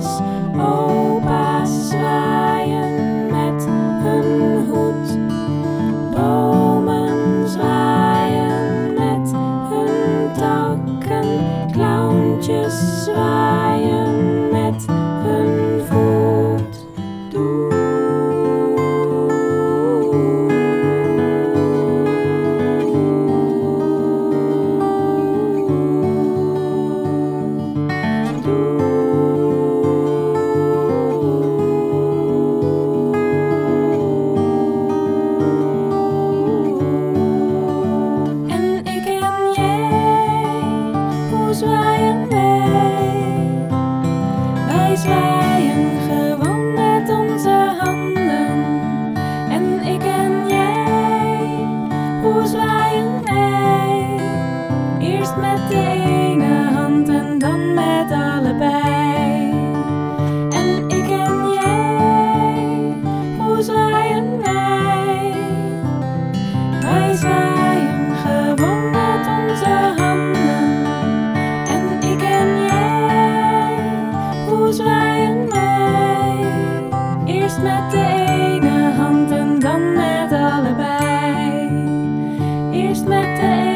Oma's, opa's zwaaien met hun hoed. Bomen zwaaien met hun takken. Clowntjes zwaaien met hun voet. Doe. Zwaaien wij. Wij zwaaien gewoon met onze handen. En ik en jij, hoe zwaaien wij? Eerst met de ene hand en dan met allebei. En ik en jij, hoe zwaaien wij? Wij zwaaien gewoon met onze handen. Hoe zwaaien wij? Eerst met de ene hand en dan met allebei. Eerst met de ene